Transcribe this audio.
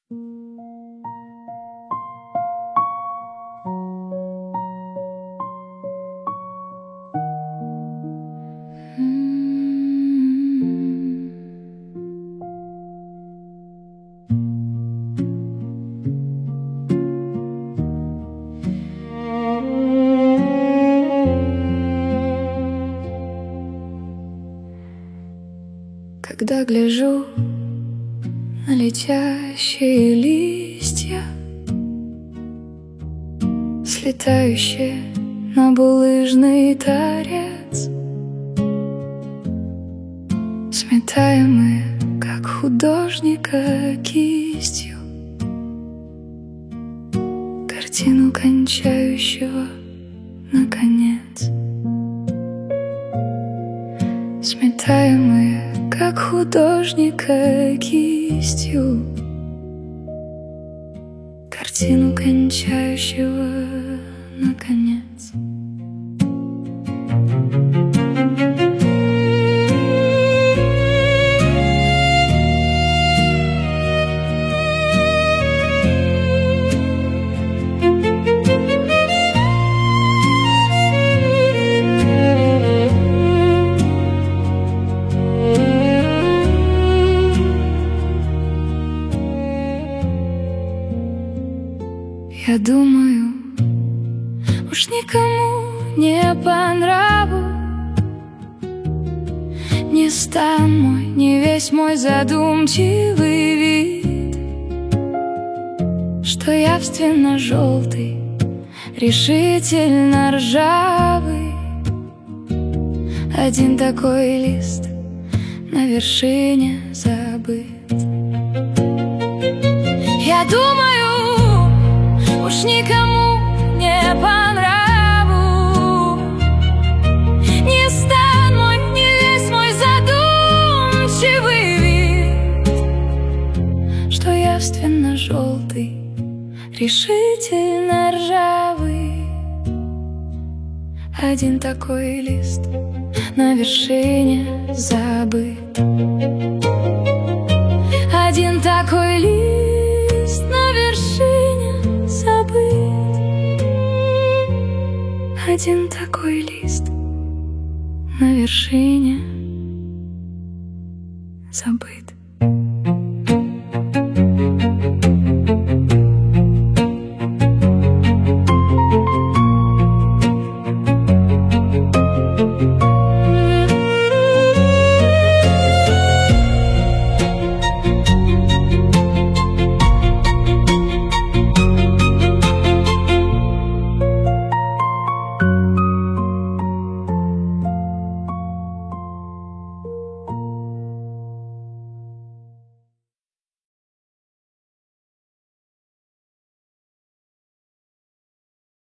Когда гляжу на летящие листья, слетающие на булыжный торец, сметаемые, как художника кистью, картину кончающего наконец. Сметаемые, как художника кистью, картину кончающего наконец. Я думаю, уж никому не по нраву ни стан мой, ни весь мой задумчивый вид, что явственно желтый, решительно ржавый, один такой лист на вершине забыт. Я думаю, уж никому не по нраву ни стан мой, ни весь мой задумчивый вид, что явственно желтый, решительно ржавый, один такой лист на вершине забыт. Один такой лист на вершине забыт. Один такой лист на вершине забыт.